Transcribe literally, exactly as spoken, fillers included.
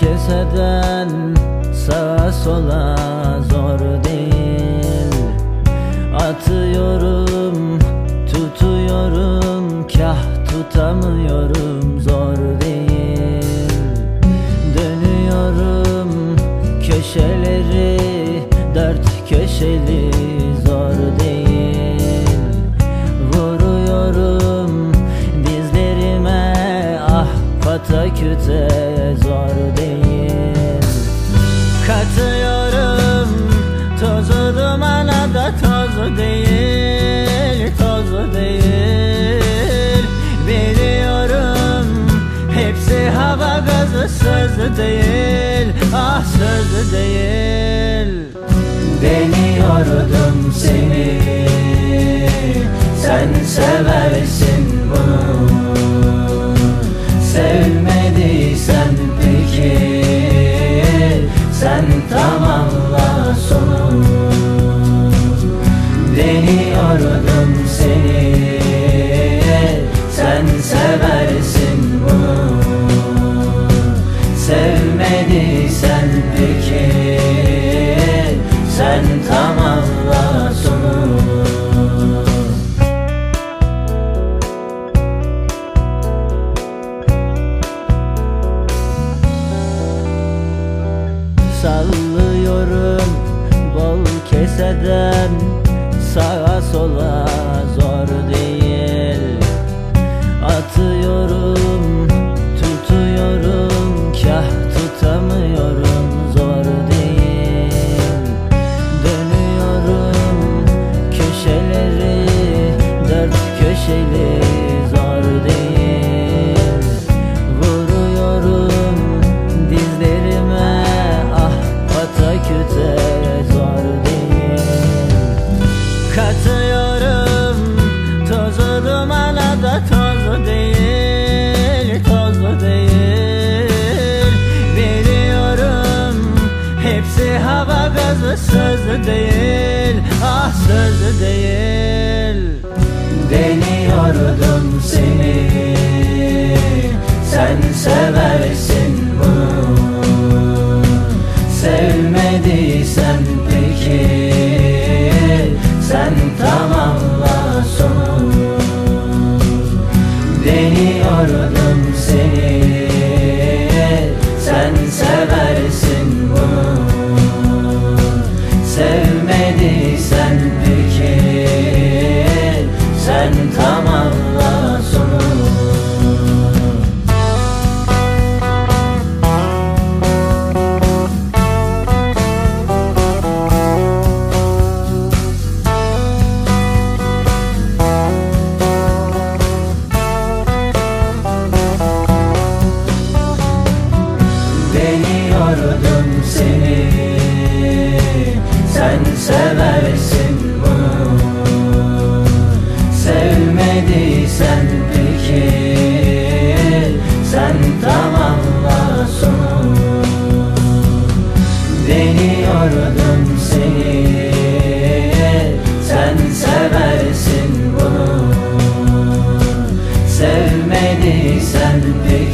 keseden sağa sola zor değil. Atıyorum, tutuyorum, kah tutamıyorum, zor değil. Dönüyorum köşeleri, dört köşeli, zor değil. Vuruyorum dizlerime, ah pataküte, zor değil. Katıyorum tozu dumana da toz değil, toz değil. Biliyorum hepsi hava gazı, söz değil, ah söz değil. Deniyordum seni, sen seversin bunu. Sevmediysen peki, sen tamamla sonu. Deniyordum seni, sen seversin bunu. Sevmediysen peki, sen tamamla sonu. Sallıyorum bol keseden sağa sola, zor değil. Atıyorum, tutuyorum, kah tutamıyorum, zor değil. Dönüyorum köşeleri, dört köşeli, zor değil. Vuruyorum dizlerime, ah pataküte, zor değil. Katıyorum tozu dumana da toz değil, toz değil. Biliyorum hepsi hava gazı, söz değil, ah söz değil. Deniyordum seni, sen seversin bunu. Sevmediysen peki, sen tamamla sonu. Deniyordum seni, sen seversin bunu. Sevmediysen peki, sen tamamla sonu. Deniyordum seni, sen seversin bunu. Sevmediysen peki, sen tamamla sonu. Deniyordum seni, sen seversin bunu. Sevmediysen peki,